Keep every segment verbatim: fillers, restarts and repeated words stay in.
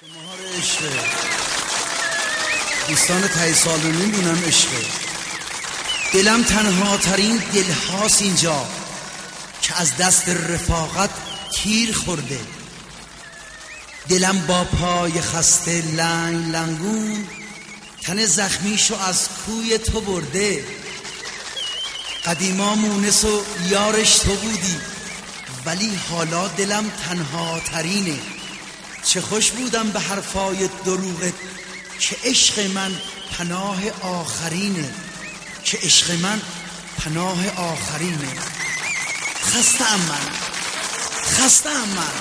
مهار عشقه دوستان تایی سالونی دونم عشقه. دلم تنها ترین دل هاست اینجا که از دست رفاقت تیر خورده. دلم با پای خسته لنگ لنگون تن زخمیشو از کوی تو برده. قدیما مونس و یارش تو بودی ولی حالا دلم تنها ترینه. چه خوش بودم به حرفای دروغت که عشق من پناه آخرینه، که عشق من پناه آخرینه. خسته‌ام من، خسته‌ام من.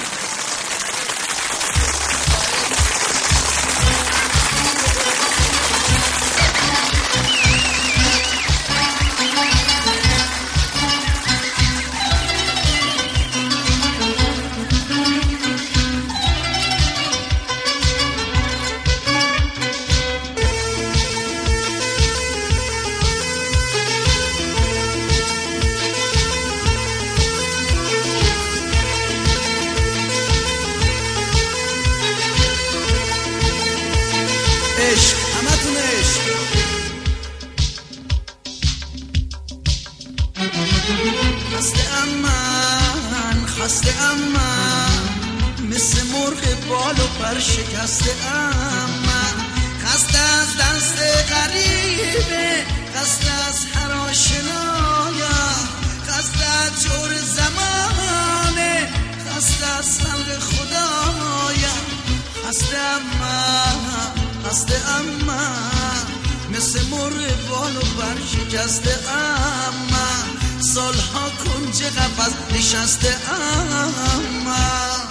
عشق، همتون عشق. خسته ام من، خسته ام من، مثل مرغ بال و پر شکسته ام من. خسته از دست غریبه، خسته از هر آشنایم، خسته از جور زمانه، خسته از خلق خدایم. خسته ام من، خسته ام من، مثل مرغ بال و پر شکسته ام من. سالها کنج قفس نشسته ام من.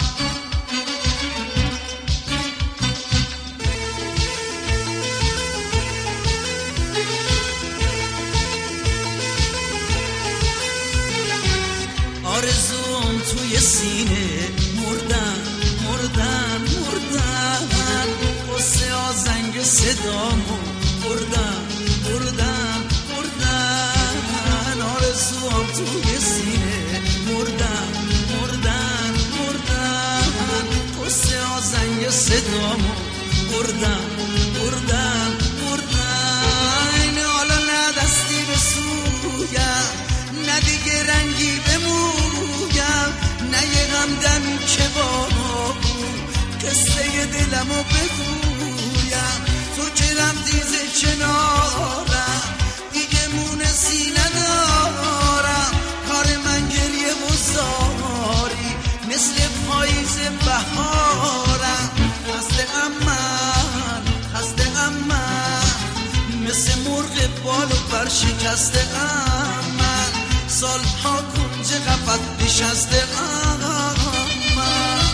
آرزوم توی سینه مردن مردن مردن، قصه آزنگ صدامو بردن بردن بردن. آرزوام توی سینه مردن مردن مردن، قصه آزنگ صدامو بردن بردن بردن. حالا نه دستی به سویم، نه دیگه رنگی به مویم، نه یه غمدمی که با قصه دلمو بگویم. تو که رفتی ز کنارم دیگه مونسی ندارم. کار من گریه و زاری مثل پاییز بهارم. خسته ام من، خسته ام من، مثل مرغ بال و پر شکسته ام من. سالها کنج قفس نشسته ام من.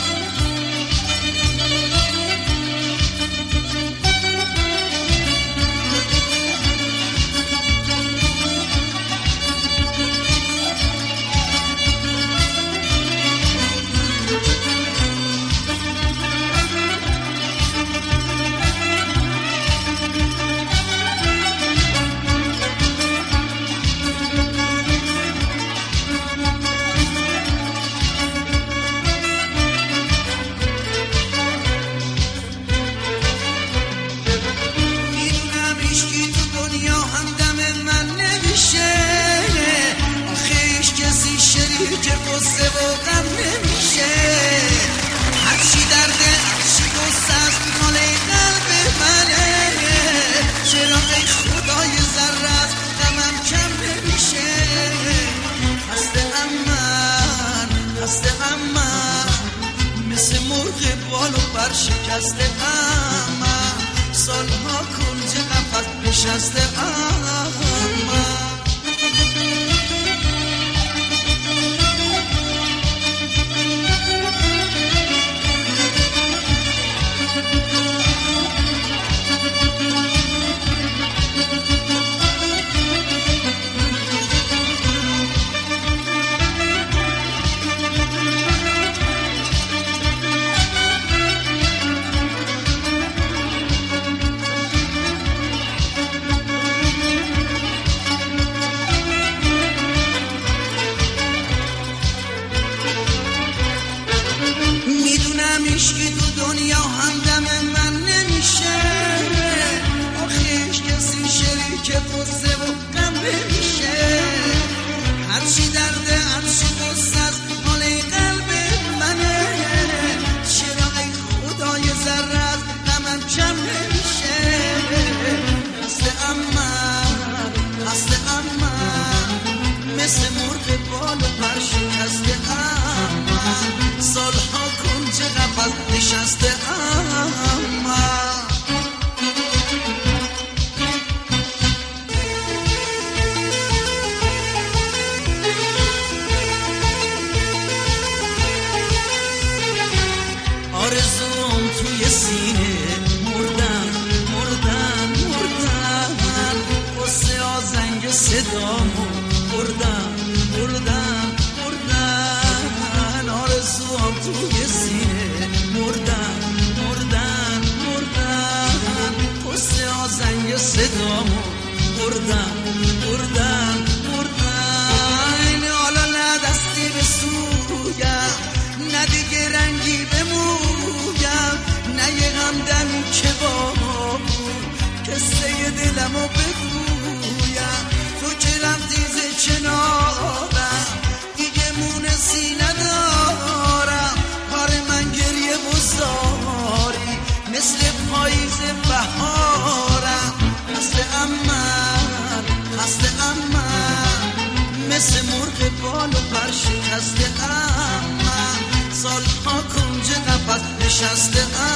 که قصه و غم نمیشه، هرچی درده هرچی قصه است مال قلب منه. چرا ای خدای ذره از غمم کم نمیشه. خسته ام من، خسته ام من، مثل مرغ بال و پر شکسته ام من. سالها کنج قفس نشسته ام من. سینه مردم مردم مردم قصه ها زنگ صدامو بردم بردم بردم آرزوام توی سینه مردم مردم مردم قصه ها زنگ صدامو بردم بردم بردم حالا نه دستی به سویم نه دیگه رنگی به مویم نه یه غمدمی که با بود قصه دلمو بگویم تو که رفتی ز کنارم دیگه مونسی ندارم کار من گریه بزاری مثل پاییز بهارم مثل امن مثل امن مثل مرغ بال و پر شکسته امن سالها کنج قفس نشسته